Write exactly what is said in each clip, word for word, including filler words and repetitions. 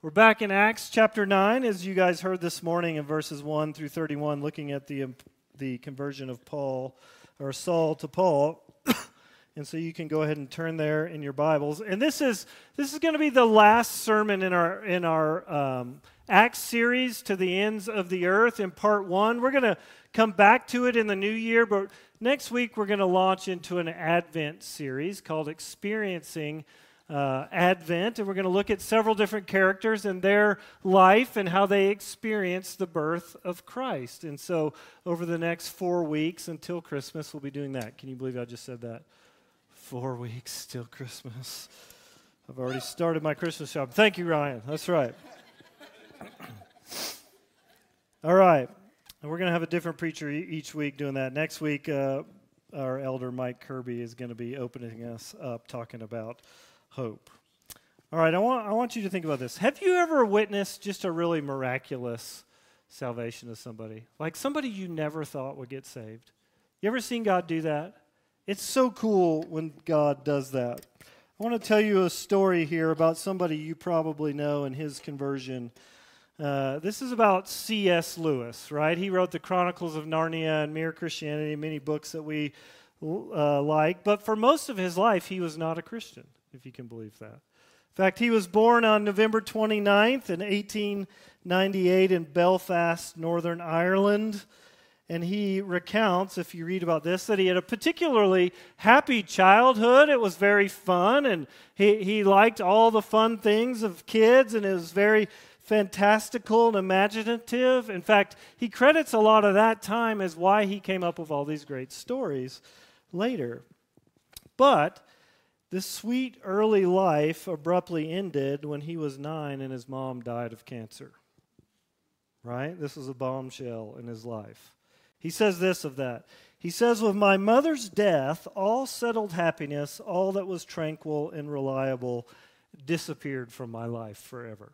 We're back in Acts chapter nine, as you guys heard this morning in verses one through thirty-one, looking at the, the conversion of Paul, or Saul to Paul. And so you can go ahead and turn there in your Bibles. And this is this is going to be the last sermon in our in our um, Acts series, To the Ends of the Earth, in part one. We're going to come back to it in the new year, but next week we're going to launch into an Advent series called Experiencing Uh, Advent, and we're going to look at several different characters and their life and how they experienced the birth of Christ. And so over the next four weeks until Christmas, we'll be doing that. Can you believe I just said that? Four weeks till Christmas. I've already started my Christmas shopping. Thank you, Ryan. That's right. All right. And we're going to have a different preacher e- each week doing that. Next week, uh, our elder Mike Kirby is going to be opening us up talking about hope. All right, I want I want you to think about this. Have you ever witnessed just a really miraculous salvation of somebody? Like somebody you never thought would get saved? You ever seen God do that? It's so cool when God does that. I want to tell you a story here about somebody you probably know and his conversion. Uh, this is about C S Lewis, right? He wrote the Chronicles of Narnia and Mere Christianity, many books that we uh, like. But for most of his life, he was not a Christian, if you can believe that. In fact, he was born on November twenty-ninth in eighteen ninety-eight in Belfast, Northern Ireland. And he recounts, if you read about this, that he had a particularly happy childhood. It was very fun, and he, he liked all the fun things of kids, and it was very fantastical and imaginative. In fact, he credits a lot of that time as why he came up with all these great stories later. But this sweet early life abruptly ended when he was nine and his mom died of cancer. Right? This was a bombshell in his life. He says this of that. He says, "With my mother's death, all settled happiness, all that was tranquil and reliable, disappeared from my life forever."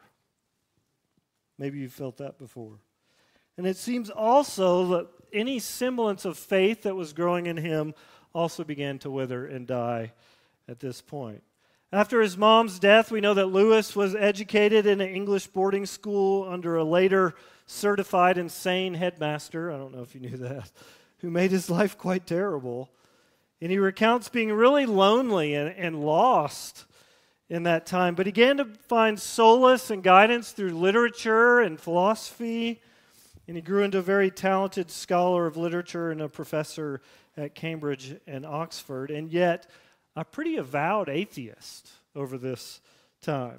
Maybe you've felt that before. And it seems also that any semblance of faith that was growing in him also began to wither and die at this point. After his mom's death, we know that Lewis was educated in an English boarding school under a later certified insane headmaster, I don't know if you knew that, who made his life quite terrible. And he recounts being really lonely and, and lost in that time, but he began to find solace and guidance through literature and philosophy, and he grew into a very talented scholar of literature and a professor at Cambridge and Oxford, and yet a pretty avowed atheist over this time.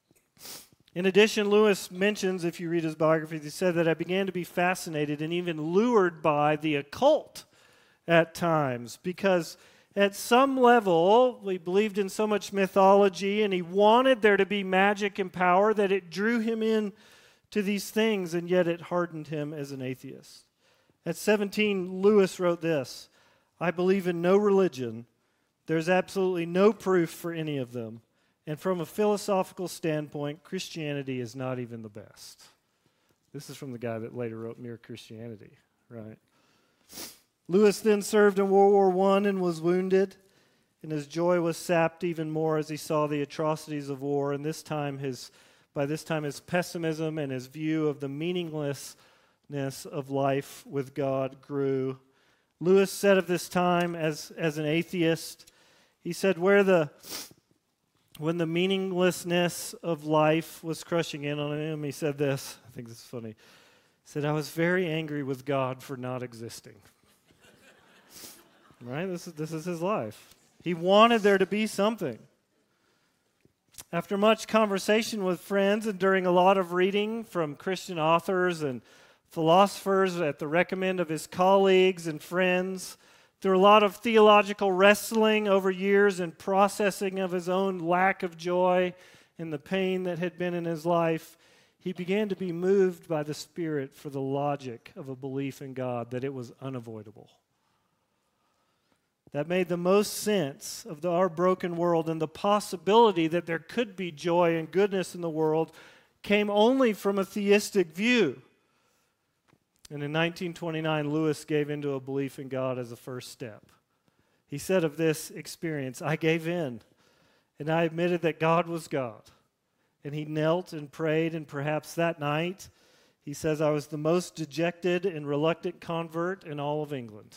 In addition, Lewis mentions, if you read his biography, he said that I began to be fascinated and even lured by the occult at times, because at some level, he believed in so much mythology, and he wanted there to be magic and power that it drew him in to these things, and yet it hardened him as an atheist. At seventeen, Lewis wrote this: "I believe in no religion. There's absolutely no proof for any of them. And from a philosophical standpoint, Christianity is not even the best." This is from the guy that later wrote Mere Christianity, right? Lewis then served in World War One and was wounded, and his joy was sapped even more as he saw the atrocities of war. And this time, his by this time, his pessimism and his view of the meaninglessness of life with God grew. Lewis said of this time as, as an atheist, he said, where the when the meaninglessness of life was crushing in on him, he said this, I think this is funny, he said, "I was very angry with God for not existing." Right? This is, this is his life. He wanted there to be something. After much conversation with friends and during a lot of reading from Christian authors and philosophers at the recommend of his colleagues and friends, through a lot of theological wrestling over years and processing of his own lack of joy and the pain that had been in his life, he began to be moved by the Spirit for the logic of a belief in God, that it was unavoidable. That made the most sense of the, our broken world, and the possibility that there could be joy and goodness in the world came only from a theistic view. And in nineteen twenty-nine, Lewis gave into a belief in God as a first step. He said of this experience, "I gave in, and I admitted that God was God, And he knelt and prayed, and perhaps that night, he says, I was the most dejected and reluctant convert in all of England.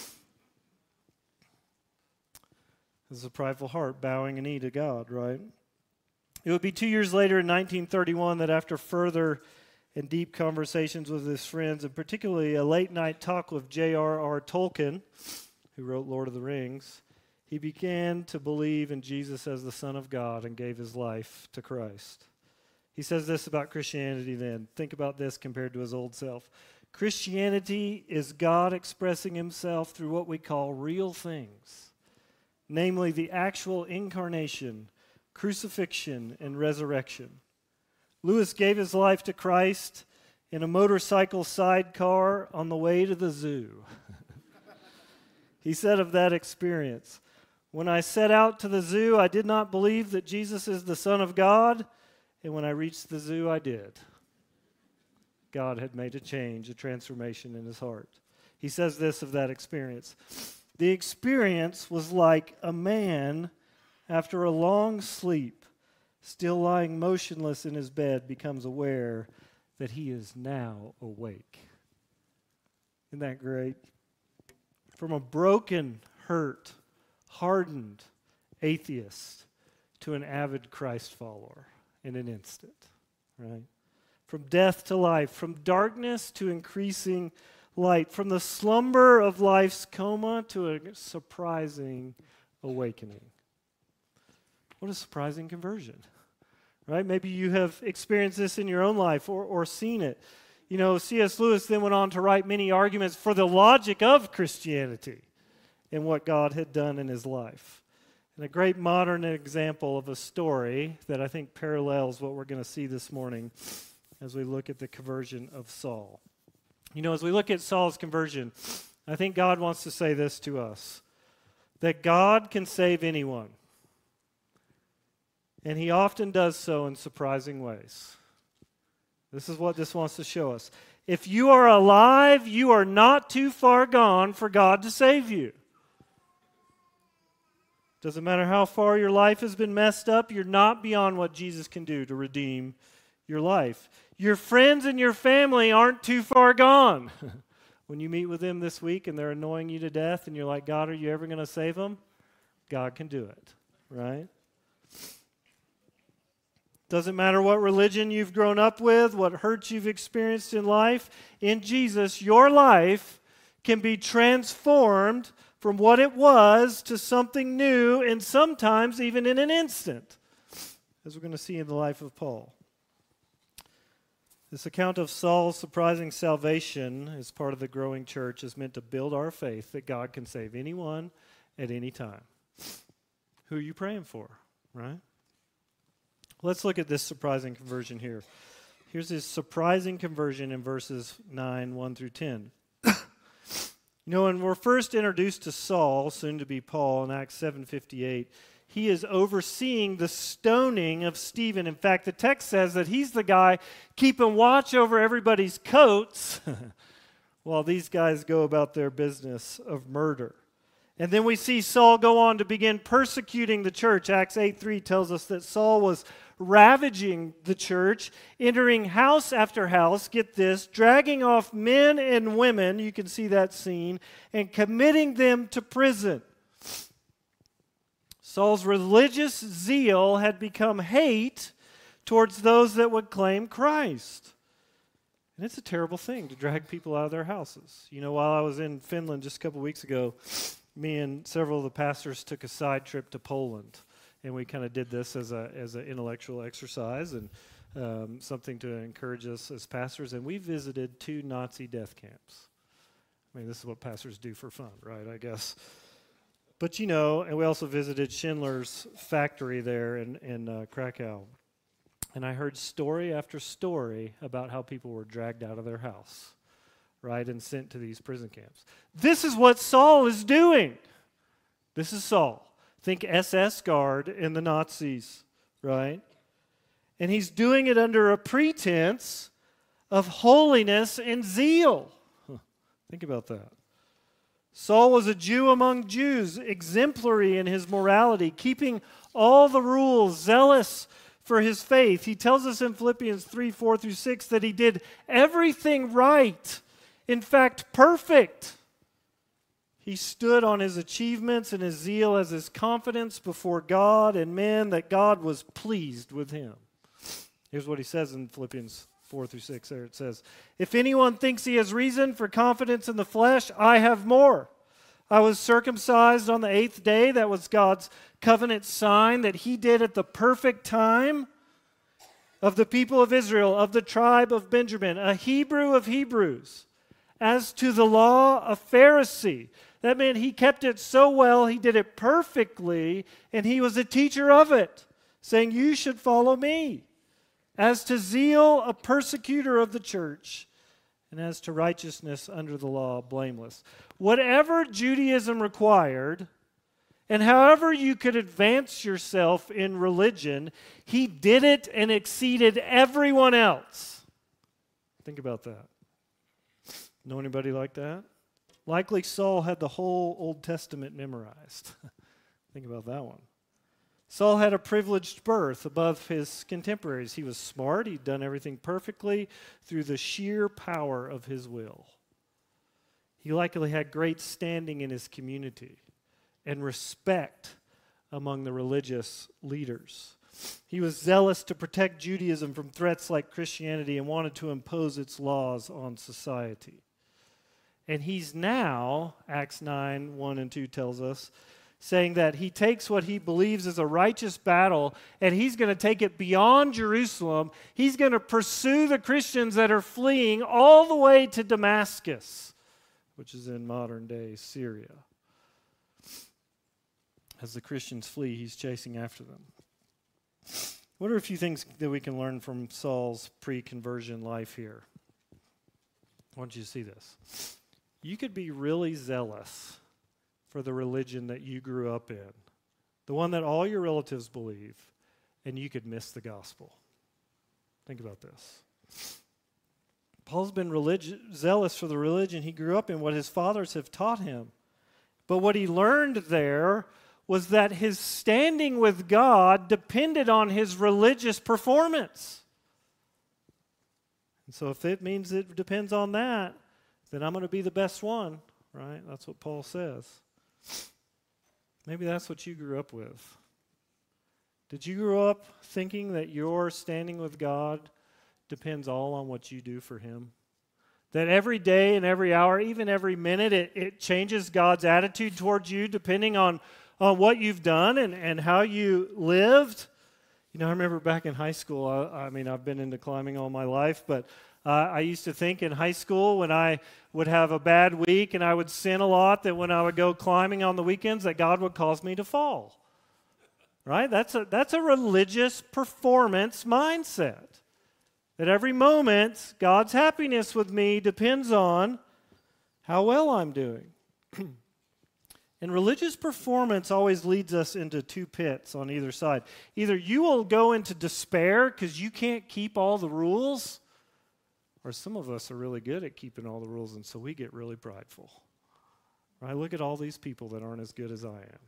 This is a prideful heart bowing a knee to God, right? It would be two years later in nineteen thirty-one that after further and deep conversations with his friends, and particularly a late-night talk with J R R Tolkien, who wrote Lord of the Rings, he began to believe in Jesus as the Son of God and gave his life to Christ. He says this about Christianity then. Think about this compared to his old self. Christianity is God expressing himself through what we call real things, namely the actual incarnation, crucifixion, and resurrection. Lewis gave his life to Christ in a motorcycle sidecar on the way to the zoo. He said of that experience, when I set out to the zoo, I did not believe that Jesus is the Son of God, and when I reached the zoo, I did. God had made a change, a transformation in his heart. He says this of that experience. The experience was like a man after a long sleep, still lying motionless in his bed, becomes aware that he is now awake. Isn't that great? From a broken, hurt, hardened atheist to an avid Christ follower in an instant, right? From death to life, from darkness to increasing light, from the slumber of life's coma to a surprising awakening. What a surprising conversion, right? Maybe you have experienced this in your own life or, or seen it. You know, C S Lewis then went on to write many arguments for the logic of Christianity and what God had done in his life. And a great modern example of a story that I think parallels what we're going to see this morning as we look at the conversion of Saul. You know, as we look at Saul's conversion, I think God wants to say this to us, that God can save anyone. And he often does so in surprising ways. This is what this wants to show us. If you are alive, you are not too far gone for God to save you. Doesn't matter how far your life has been messed up, you're not beyond what Jesus can do to redeem your life. Your friends and your family aren't too far gone. When you meet with them this week and they're annoying you to death and you're like, God, are you ever going to save them? God can do it, right? Doesn't matter what religion you've grown up with, what hurts you've experienced in life. In Jesus, your life can be transformed from what it was to something new, and sometimes even in an instant, as we're going to see in the life of Paul. This account of Saul's surprising salvation as part of the growing church is meant to build our faith that God can save anyone at any time. Who are you praying for, right? Let's look at this surprising conversion here. Here's his surprising conversion in verses nine, one through ten. You know, when we're first introduced to Saul, soon to be Paul, in Acts seven fifty-eight, he is overseeing the stoning of Stephen. In fact, the text says that he's the guy keeping watch over everybody's coats while these guys go about their business of murder. And then we see Saul go on to begin persecuting the church. Acts eight three tells us that Saul was ravaging the church, entering house after house, get this, dragging off men and women, you can see that scene, and committing them to prison. Saul's religious zeal had become hate towards those that would claim Christ. And it's a terrible thing to drag people out of their houses. You know, while I was in Finland just a couple weeks ago, me and several of the pastors took a side trip to Poland. And we kind of did this as a as an intellectual exercise and um, something to encourage us as pastors. And we visited two Nazi death camps. I mean, this is what pastors do for fun, right, I guess. But, you know, and we also visited Schindler's factory there in, in uh, Krakow. And I heard story after story about how people were dragged out of their house, right, and sent to these prison camps. This is what Saul is doing. This is Saul. Think S S guard in the Nazis, right? And he's doing it under a pretense of holiness and zeal. Huh. Think about that. Saul was a Jew among Jews, exemplary in his morality, keeping all the rules, zealous for his faith. He tells us in Philippians three, four through six that he did everything right. In fact, perfect. He stood on his achievements and his zeal as his confidence before God and men that God was pleased with him. Here's what he says in Philippians four through six. There it says, if anyone thinks he has reason for confidence in the flesh, I have more. I was circumcised on the eighth day. That was God's covenant sign that he did at the perfect time of the people of Israel, of the tribe of Benjamin, a Hebrew of Hebrews. As to the law, a Pharisee. That meant he kept it so well, he did it perfectly, and he was a teacher of it, saying, you should follow me. As to zeal, a persecutor of the church, and as to righteousness under the law, blameless. Whatever Judaism required, and however you could advance yourself in religion, he did it and exceeded everyone else. Think about that. Know anybody like that? Likely Saul had the whole Old Testament memorized. Think about that one. Saul had a privileged birth above his contemporaries. He was smart. He'd done everything perfectly through the sheer power of his will. He likely had great standing in his community and respect among the religious leaders. He was zealous to protect Judaism from threats like Christianity and wanted to impose its laws on society. And he's now, Acts nine, one and two tells us, saying that he takes what he believes is a righteous battle and he's going to take it beyond Jerusalem. He's going to pursue the Christians that are fleeing all the way to Damascus, which is in modern-day Syria. As the Christians flee, he's chasing after them. What are a few things that we can learn from Saul's pre-conversion life here? I want you to see this. You could be really zealous for the religion that you grew up in, the one that all your relatives believe, and you could miss the gospel. Think about this. Paul's been religi- zealous for the religion he grew up in, what his fathers have taught him. But what he learned there was that his standing with God depended on his religious performance. And so if it means it depends on that, then I'm going to be the best one, right? That's what Paul says. Maybe that's what you grew up with. Did you grow up thinking that your standing with God depends all on what you do for him? That every day and every hour, even every minute, it, it changes God's attitude towards you depending on, on what you've done and, and how you lived? You know, I remember back in high school, I, I mean, I've been into climbing all my life, but Uh, I used to think in high school when I would have a bad week and I would sin a lot, that when I would go climbing on the weekends that God would cause me to fall. Right? That's a, that's a religious performance mindset. That every moment, God's happiness with me depends on how well I'm doing. And religious performance always leads us into two pits on either side. Either you will go into despair because you can't keep all the rules, or some of us are really good at keeping all the rules, and so we get really prideful. Right? Look at all these people that aren't as good as I am.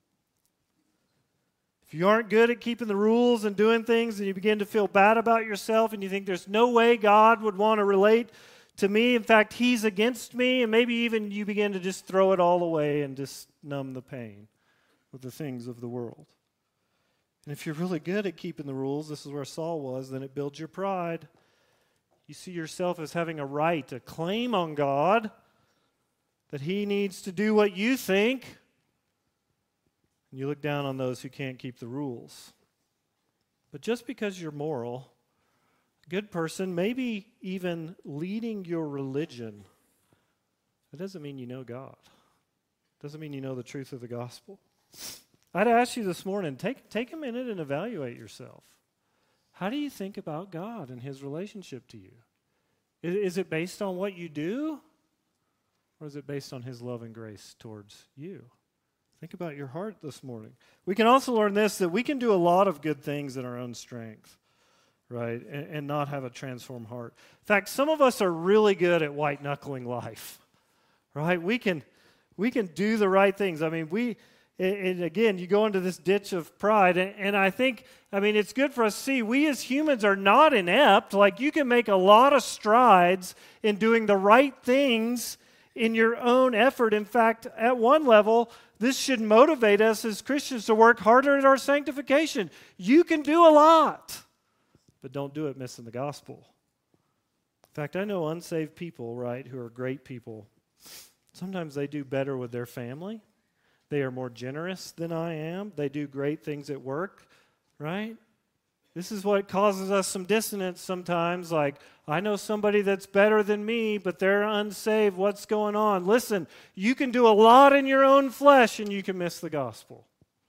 If you aren't good at keeping the rules and doing things, and you begin to feel bad about yourself, and you think there's no way God would want to relate to me, in fact, he's against me, and maybe even you begin to just throw it all away and just numb the pain with the things of the world. And if you're really good at keeping the rules, this is where Saul was, then it builds your pride. You see yourself as having a right, a claim on God, that he needs to do what you think. And you look down on those who can't keep the rules. But just because you're moral, a good person, maybe even leading your religion, that doesn't mean you know God. Doesn't mean you know the truth of the gospel. I'd ask you this morning, take, take a minute and evaluate yourself. How do you think about God and his relationship to you? Is, is it based on what you do? Or is it based on his love and grace towards you? Think about your heart this morning. We can also learn this, that we can do a lot of good things in our own strength, right? And, and not have a transformed heart. In fact, some of us are really good at white-knuckling life, right? We can, we can do the right things. I mean, we... And, and again, you go into this ditch of pride. And, and I think, I mean, it's good for us to see we as humans are not inept. Like, you can make a lot of strides in doing the right things in your own effort. In fact, at one level, this should motivate us as Christians to work harder at our sanctification. You can do a lot, but don't do it missing the gospel. In fact, I know unsaved people, right, who are great people. Sometimes they do better with their family. They are more generous than I am. They do great things at work, right? This is what causes us some dissonance sometimes, like, I know somebody that's better than me, but they're unsaved. What's going on? Listen, you can do a lot in your own flesh, and you can miss the gospel.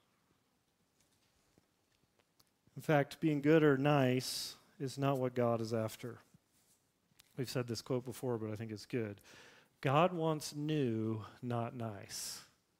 In fact, being good or nice is not what God is after. We've said this quote before, but I think it's good. God wants new, not nice.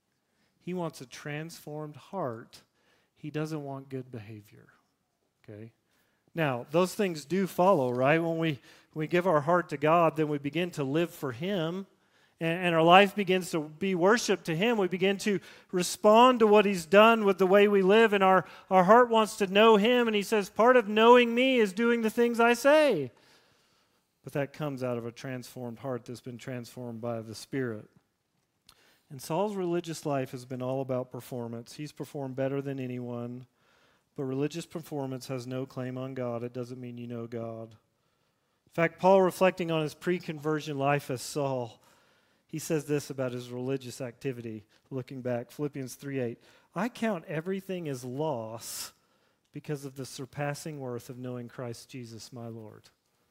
He wants a transformed heart. He doesn't want good behavior. Okay? Now, those things do follow, right? When we, when we give our heart to God, then we begin to live for Him, and, and our life begins to be worship to Him. We begin to respond to what He's done with the way we live, and our, our heart wants to know Him, and He says, part of knowing me is doing the things I say. But that comes out of a transformed heart that's been transformed by the Spirit. And Saul's religious life has been all about performance. He's performed better than anyone. But religious performance has no claim on God. It doesn't mean you know God. In fact, Paul, reflecting on his pre-conversion life as Saul, he says this about his religious activity, looking back, Philippians three eight. I count everything as loss because of the surpassing worth of knowing Christ Jesus, my Lord.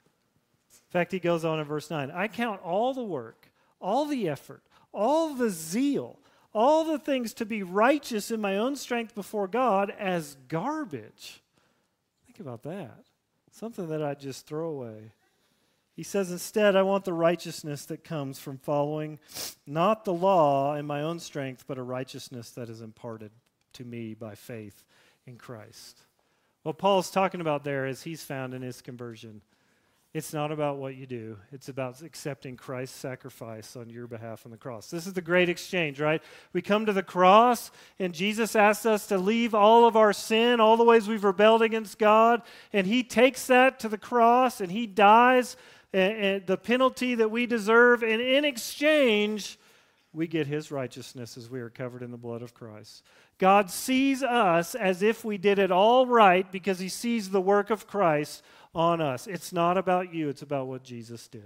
In fact, he goes on in verse nine. I count all the work, all the effort, all the zeal, all the things to be righteous in my own strength before God as garbage. Think about that. Something that I just throw away. He says, instead, I want the righteousness that comes from following not the law in my own strength, but a righteousness that is imparted to me by faith in Christ. What Paul's talking about there is he's found in his conversion. It's not about what you do. It's about accepting Christ's sacrifice on your behalf on the cross. This is the great exchange, right? We come to the cross, and Jesus asks us to leave all of our sin, all the ways we've rebelled against God, and He takes that to the cross, and He dies and, and the penalty that we deserve, and in exchange, we get His righteousness as we are covered in the blood of Christ. God sees us as if we did it all right because He sees the work of Christ on us. It's not about you, it's about what Jesus did.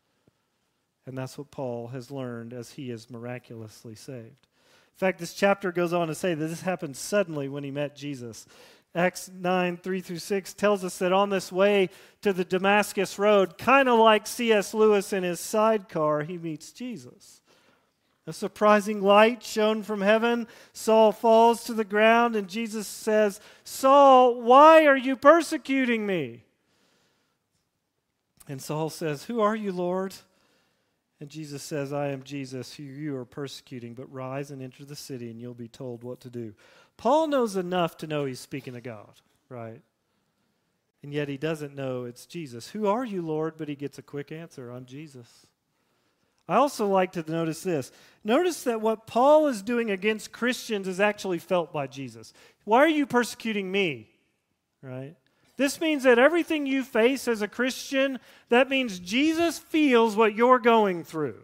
And that's what Paul has learned as he is miraculously saved. In fact, this chapter goes on to say that this happened suddenly when he met Jesus. Acts nine, three through six tells us that on this way to the Damascus Road, kind of like C S Lewis in his sidecar, he meets Jesus. A surprising light shone from heaven. Saul falls to the ground, and Jesus says, Saul, why are you persecuting me? And Saul says, who are you, Lord? And Jesus says, I am Jesus, who you are persecuting, but rise and enter the city, and you'll be told what to do. Paul knows enough to know he's speaking to God, right? And yet he doesn't know it's Jesus. Who are you, Lord? But he gets a quick answer, I'm Jesus. I also like to notice this. Notice that what Paul is doing against Christians is actually felt by Jesus. Why are you persecuting me? Right? This means that everything you face as a Christian, that means Jesus feels what you're going through.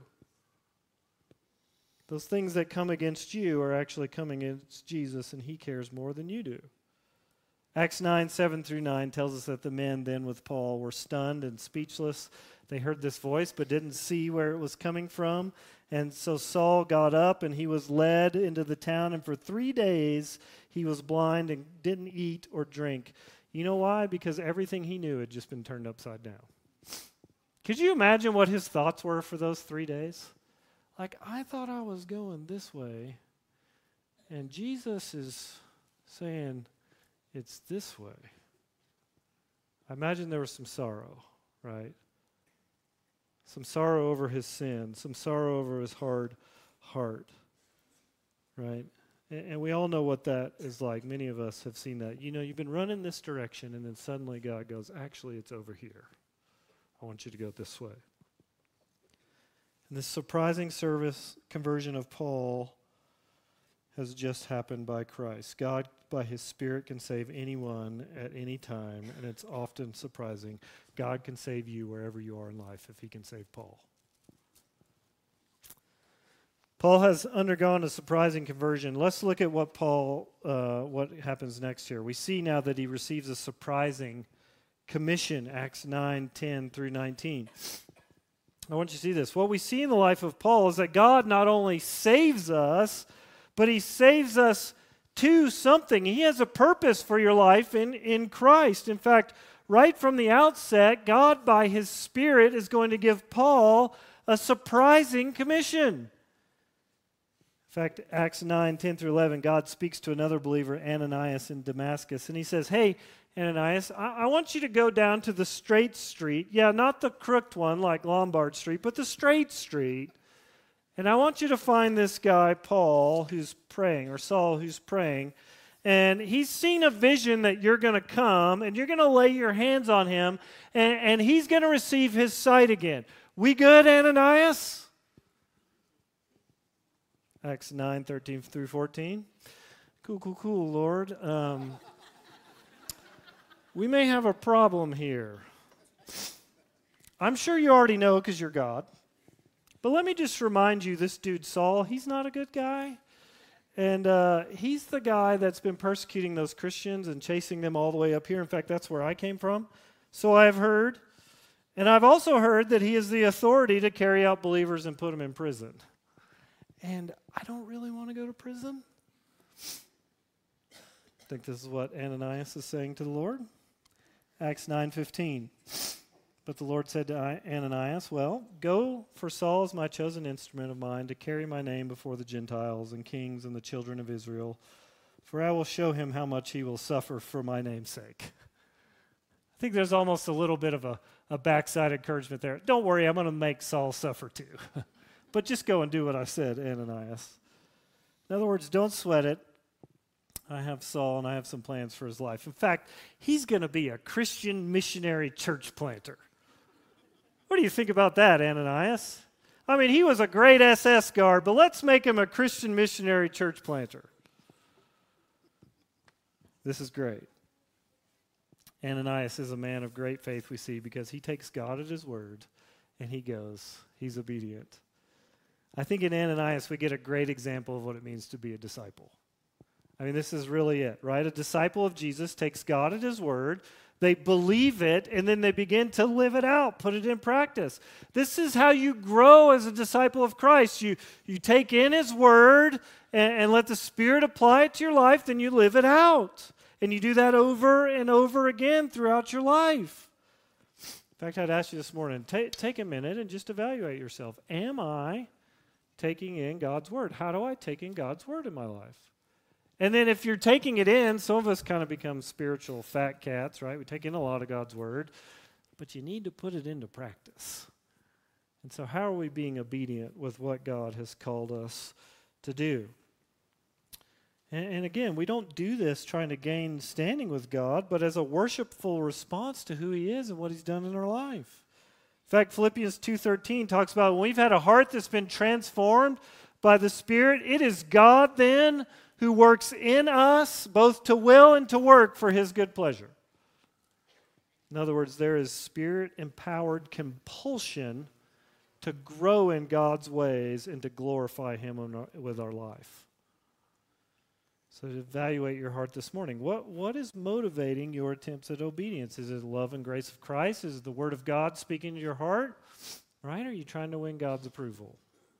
Those things that come against you are actually coming against Jesus, and He cares more than you do. Acts nine, seven through nine tells us that the men then with Paul were stunned and speechless. They heard this voice but didn't see where it was coming from. And so Saul got up and he was led into the town, and for three days he was blind and didn't eat or drink. You know why? Because everything he knew had just been turned upside down. Could you imagine what his thoughts were for those three days? Like, I thought I was going this way, and Jesus is saying it's this way. I imagine there was some sorrow, right? Some sorrow over his sin, some sorrow over his hard heart, right? And we all know what that is like. Many of us have seen that. You know, you've been running this direction, and then suddenly God goes, actually, it's over here. I want you to go this way. And this surprising service conversion of Paul has just happened by Christ. God, by his Spirit, can save anyone at any time, and it's often surprising. God can save you wherever you are in life if he can save Paul. Paul has undergone a surprising conversion. Let's look at what Paul, uh, what happens next here. We see now that he receives a surprising commission, Acts nine, ten through nineteen. I want you to see this. What we see in the life of Paul is that God not only saves us, but he saves us to something. He has a purpose for your life in, in Christ. In fact, right from the outset, God, by his Spirit, is going to give Paul a surprising commission. In fact, Acts nine, ten through eleven, God speaks to another believer, Ananias, in Damascus, and he says, hey, Ananias, I, I want you to go down to the straight street. Yeah, not the crooked one like Lombard Street, but the straight street. And I want you to find this guy, Paul, who's praying, or Saul, who's praying. And he's seen a vision that you're going to come, and you're going to lay your hands on him, and, and he's going to receive his sight again. We good, Ananias? Acts nine, thirteen through fourteen. Cool, cool, cool, Lord. Um, we may have a problem here. I'm sure you already know because you're God. But let me just remind you, this dude Saul, he's not a good guy. And uh, he's the guy that's been persecuting those Christians and chasing them all the way up here. In fact, that's where I came from. So I've heard. And I've also heard that he is the authority to carry out believers and put them in prison. And I don't really want to go to prison. I think this is what Ananias is saying to the Lord. Acts nine fifteen. But the Lord said to Ananias, well, go, for Saul is my chosen instrument of mine to carry my name before the Gentiles and kings and the children of Israel, for I will show him how much he will suffer for my name's sake. I think there's almost a little bit of a, a backside encouragement there. Don't worry, I'm going to make Saul suffer too. But just go and do what I said, Ananias. In other words, don't sweat it. I have Saul, and I have some plans for his life. In fact, he's going to be a Christian missionary church planter. What do you think about that, Ananias? I mean, he was a great S S guard, but let's make him a Christian missionary church planter. This is great. Ananias is a man of great faith, we see, because he takes God at his word, and he goes. He's obedient. I think in Ananias we get a great example of what it means to be a disciple. I mean, this is really it, right? A disciple of Jesus takes God at his word, they believe it, and then they begin to live it out, put it in practice. This is how you grow as a disciple of Christ. You, you take in his word and, and let the Spirit apply it to your life, then you live it out. And you do that over and over again throughout your life. In fact, I'd ask you this morning, take, take a minute and just evaluate yourself. Am I taking in God's word? How do I take in God's word in my life? And then if you're taking it in, some of us kind of become spiritual fat cats, right? We take in a lot of God's word, but you need to put it into practice. And so how are we being obedient with what God has called us to do? And, and again, we don't do this trying to gain standing with God, but as a worshipful response to who he is and what he's done in our life. In fact, Philippians two thirteen talks about when we've had a heart that's been transformed by the Spirit, it is God then who works in us both to will and to work for his good pleasure. In other words, there is Spirit-empowered compulsion to grow in God's ways and to glorify him our, with our life. So to evaluate your heart this morning, what, what is motivating your attempts at obedience? Is it the love and grace of Christ? Is it the Word of God speaking to your heart? Right? Or are you trying to win God's approval?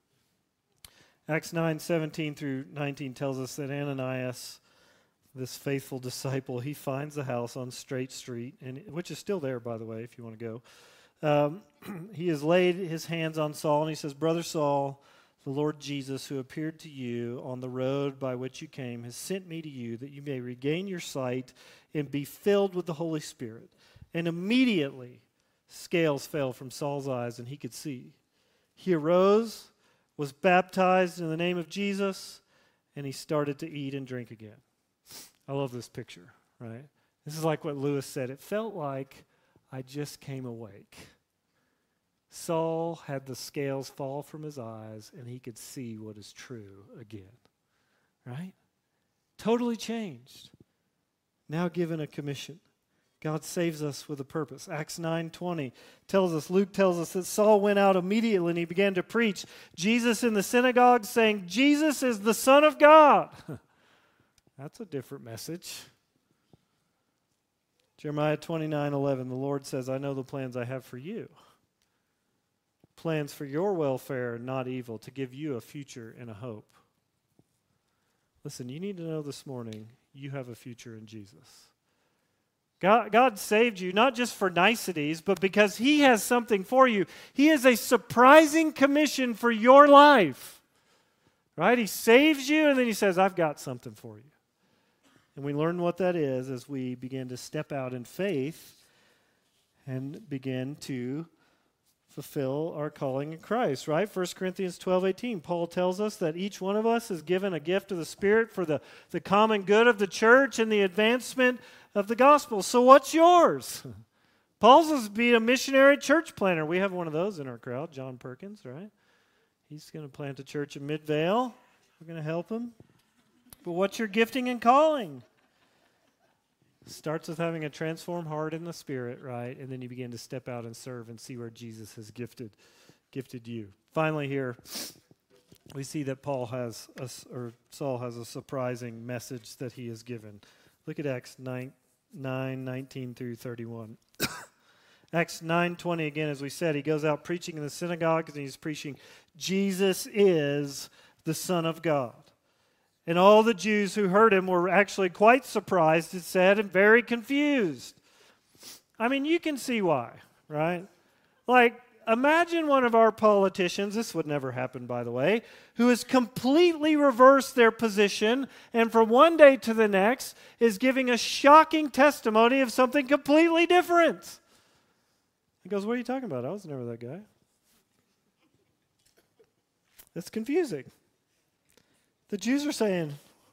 Acts nine seventeen through nineteen tells us that Ananias, this faithful disciple, he finds the house on Straight Street, and which is still there, by the way, if you want to go. Um, he has laid his hands on Saul, and he says, Brother Saul, the Lord Jesus, who appeared to you on the road by which you came, has sent me to you that you may regain your sight and be filled with the Holy Spirit. And immediately scales fell from Saul's eyes, and he could see. He arose, was baptized in the name of Jesus, and he started to eat and drink again. I love this picture, right? This is like what Lewis said. It felt like I just came awake. Saul had the scales fall from his eyes, and he could see what is true again. right? Totally changed. Now given a commission. God saves us with a purpose. Acts nine twenty tells us, Luke tells us that Saul went out immediately and he began to preach Jesus in the synagogue, saying, Jesus is the Son of God. That's a different message. Jeremiah twenty-nine eleven, the Lord says, I know the plans I have for you. Plans for your welfare, not evil, to give you a future and a hope. Listen, you need to know this morning, you have a future in Jesus. God, God saved you not just for niceties, but because He has something for you. He has a surprising commission for your life. Right? He saves you and then He says, I've got something for you. And we learn what that is as we begin to step out in faith and begin to fulfill our calling in Christ, right? First Corinthians twelve eighteen, Paul tells us that each one of us is given a gift of the Spirit for the, the common good of the church and the advancement of the gospel. So what's yours? Paul's is be a missionary church planter. We have one of those in our crowd, John Perkins, right? He's going to plant a church in Midvale. We're going to help him. But what's your gifting and calling? Starts with having a transformed heart in the Spirit, right? And then you begin to step out and serve and see where Jesus has gifted gifted you. Finally here, we see that Paul has, a, or Saul has a surprising message that he has given. Look at Acts nine, nineteen through thirty-one. Acts nine twenty, again, as we said, he goes out preaching in the synagogue and he's preaching, Jesus is the Son of God. And all the Jews who heard him were actually quite surprised, it said, and very confused. I mean, you can see why, right? Like, imagine one of our politicians, this would never happen, by the way, who has completely reversed their position and from one day to the next is giving a shocking testimony of something completely different. He goes, what are you talking about? I was never that guy. That's confusing. The Jews are saying,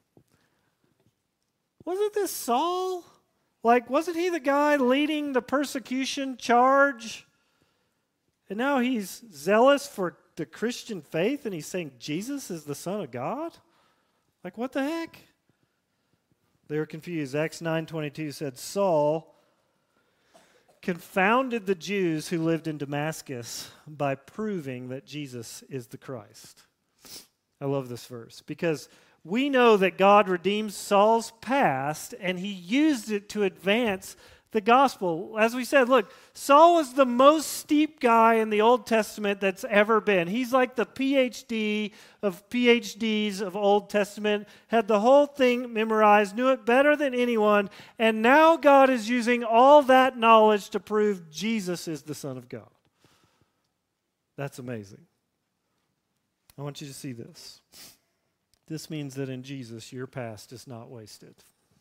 wasn't this Saul? Like, wasn't he the guy leading the persecution charge? And now he's zealous for the Christian faith and he's saying Jesus is the Son of God? Like, what the heck? They were confused. Acts nine twenty-two said, Saul confounded the Jews who lived in Damascus by proving that Jesus is the Christ. I love this verse because we know that God redeemed Saul's past and he used it to advance the gospel. As we said, look, Saul was the most steep guy in the Old Testament that's ever been. He's like the P H D of P H Ds of Old Testament, had the whole thing memorized, knew it better than anyone, and now God is using all that knowledge to prove Jesus is the Son of God. That's amazing. I want you to see this. This means that in Jesus, your past is not wasted.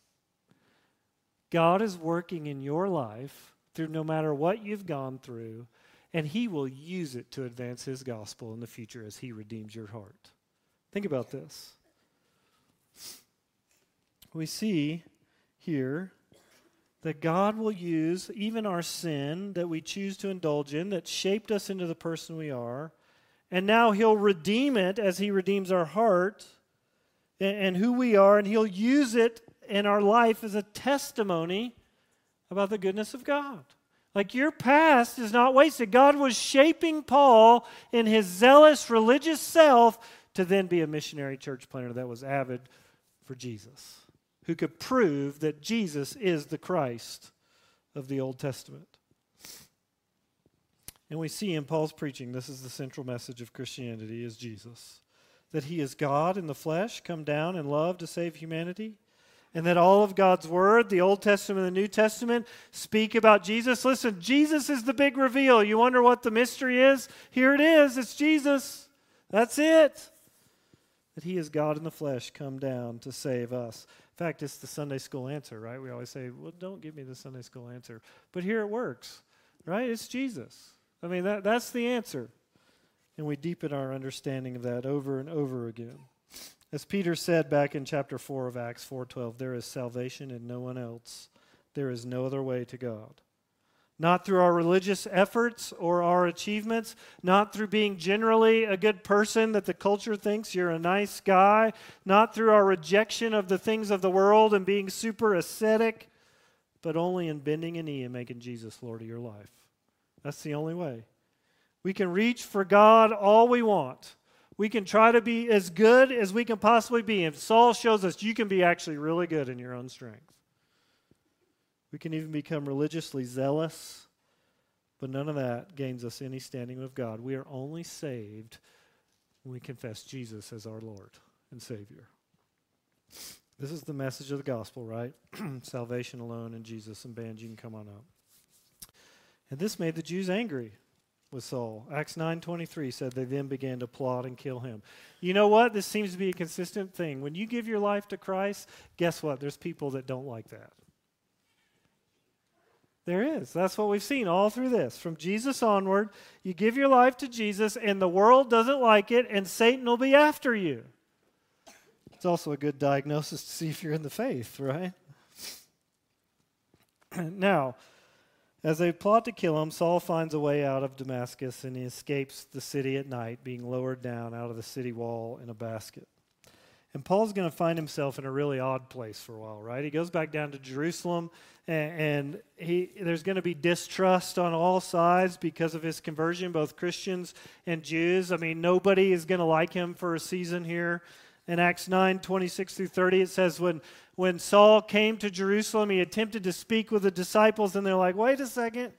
God is working in your life through no matter what you've gone through, and He will use it to advance His gospel in the future as He redeems your heart. Think about this. We see here that God will use even our sin that we choose to indulge in, that shaped us into the person we are, and now He'll redeem it as He redeems our heart and, and who we are, and He'll use it in our life as a testimony about the goodness of God. Like, your past is not wasted. God was shaping Paul in his zealous religious self to then be a missionary church planter that was avid for Jesus, who could prove that Jesus is the Christ of the Old Testament. And we see in Paul's preaching, this is the central message of Christianity, is Jesus. That He is God in the flesh, come down in love to save humanity. And that all of God's Word, the Old Testament and the New Testament, speak about Jesus. Listen, Jesus is the big reveal. You wonder what the mystery is? Here it is. It's Jesus. That's it. That He is God in the flesh, come down to save us. In fact, it's the Sunday school answer, right? We always say, well, don't give me the Sunday school answer. But here it works, right? It's Jesus. I mean, that, that's the answer. And we deepen our understanding of that over and over again. As Peter said back in chapter four of Acts four twelve, there is salvation in no one else. There is no other way to God. Not through our religious efforts or our achievements, not through being generally a good person that the culture thinks you're a nice guy, not through our rejection of the things of the world and being super ascetic, but only in bending a knee and making Jesus Lord of your life. That's the only way. We can reach for God all we want. We can try to be as good as we can possibly be. And Saul shows us you can be actually really good in your own strength. We can even become religiously zealous, but none of that gains us any standing with God. We are only saved when we confess Jesus as our Lord and Savior. This is the message of the gospel, right? Salvation alone in Jesus. And band, you can come on up. And this made the Jews angry with Saul. Acts nine twenty-three said they then began to plot and kill him. You know what? This seems to be a consistent thing. When you give your life to Christ, guess what? There's people that don't like that. There is. That's what we've seen all through this. From Jesus onward, you give your life to Jesus, and the world doesn't like it, and Satan will be after you. It's also a good diagnosis to see if you're in the faith, right? Now, as they plot to kill him, Saul finds a way out of Damascus, and he escapes the city at night, being lowered down out of the city wall in a basket. And Paul's going to find himself in a really odd place for a while, right? He goes back down to Jerusalem, and, and he, there's going to be distrust on all sides because of his conversion, both Christians and Jews. I mean, nobody is going to like him for a season here. In Acts nine twenty-six through thirty, it says, when, when Saul came to Jerusalem, he attempted to speak with the disciples, and they're like, wait a second,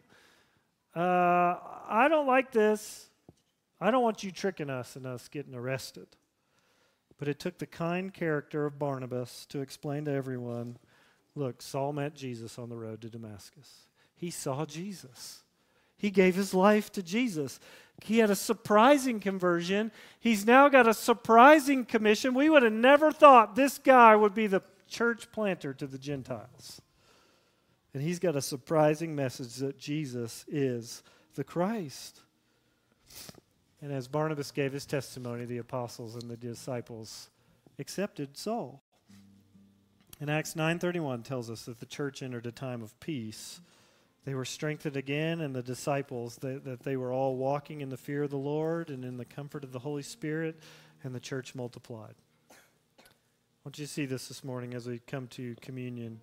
uh, I don't like this. I don't want you tricking us and us getting arrested. But it took the kind character of Barnabas to explain to everyone, look, Saul met Jesus on the road to Damascus. He saw Jesus. He gave his life to Jesus. He had a surprising conversion. He's now got a surprising commission. We would have never thought this guy would be the church planter to the Gentiles. And he's got a surprising message that Jesus is the Christ. And as Barnabas gave his testimony, the apostles and the disciples accepted Saul. And Acts nine thirty-one tells us that the church entered a time of peace. They were strengthened again, and the disciples, that, that they were all walking in the fear of the Lord and in the comfort of the Holy Spirit, and the church multiplied. I want you to see this this morning as we come to communion.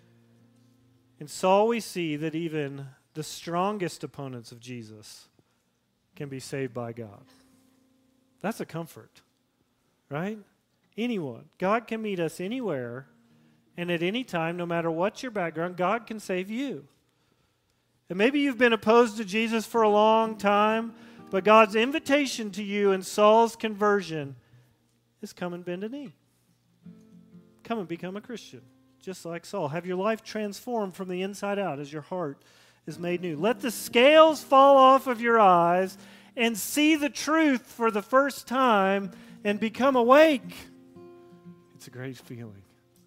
In Saul, we see that even the strongest opponents of Jesus can be saved by God. That's a comfort, right? Anyone. God can meet us anywhere and at any time, no matter what your background, God can save you. And maybe you've been opposed to Jesus for a long time, but God's invitation to you in Saul's conversion is come and bend a knee. Come and become a Christian, just like Saul. Have your life transformed from the inside out as your heart is made new. Let the scales fall off of your eyes and see the truth for the first time and become awake. It's a great feeling.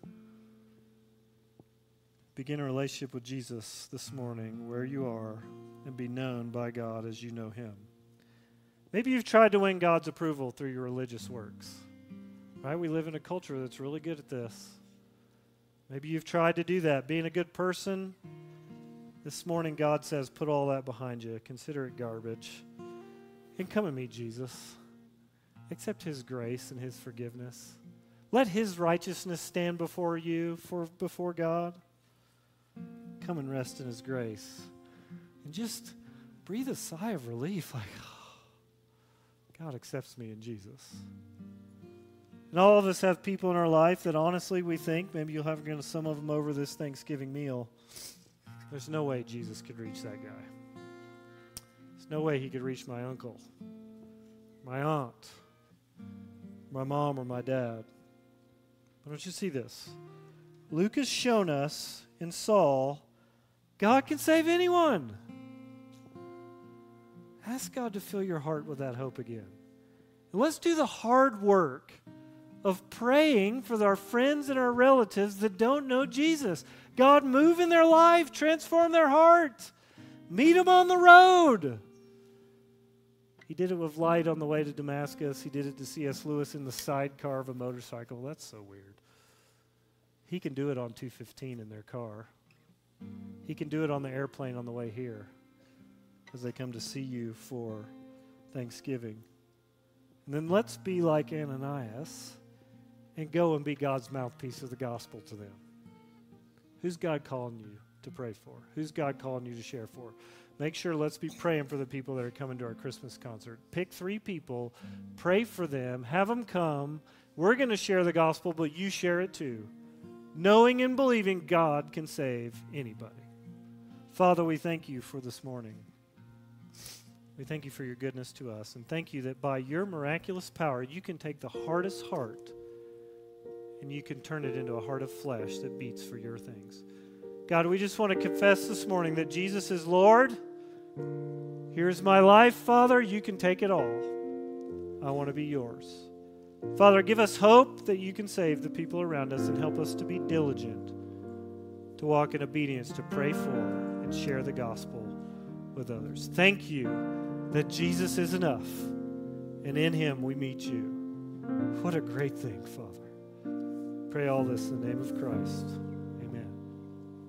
Begin a relationship with Jesus this morning where you are and be known by God as you know him. Maybe you've tried to win God's approval through your religious works. Right? We live in a culture that's really good at this. Maybe you've tried to do that, being a good person. This morning, God says, put all that behind you. Consider it garbage. And come and meet Jesus. Accept his grace and his forgiveness. Let his righteousness stand before you, for before God. Come and rest in his grace. And just breathe a sigh of relief, like, oh, God accepts me in Jesus. And all of us have people in our life that honestly we think, maybe you'll have some of them over this Thanksgiving meal, there's no way Jesus could reach that guy. There's no way he could reach my uncle, my aunt, my mom, or my dad. But don't you see this? Luke has shown us in Saul, God can save anyone. Ask God to fill your heart with that hope again. And let's do the hard work of praying for our friends and our relatives that don't know Jesus. God, move in their life, transform their heart. Meet them on the road. He did it with light on the way to Damascus. He did it to C S Lewis in the sidecar of a motorcycle. That's so weird. He can do it on two fifteen in their car. He can do it on the airplane on the way here as they come to see you for Thanksgiving. And then let's be like Ananias and go and be God's mouthpiece of the gospel to them. Who's God calling you to pray for? Who's God calling you to share for? Make sure let's be praying for the people that are coming to our Christmas concert. Pick three people, pray for them, have them come. We're going to share the gospel, but you share it too. Knowing and believing God can save anybody. Father, we thank you for this morning. We thank you for your goodness to us, and thank you that by your miraculous power, you can take the hardest heart and you can turn it into a heart of flesh that beats for your things. God, we just want to confess this morning that Jesus is Lord. Here's my life, Father. You can take it all. I want to be yours. Father, give us hope that you can save the people around us and help us to be diligent, to walk in obedience, to pray for and share the gospel with others. Thank you that Jesus is enough, and in him we meet you. What a great thing, Father. Pray all this in the name of Christ.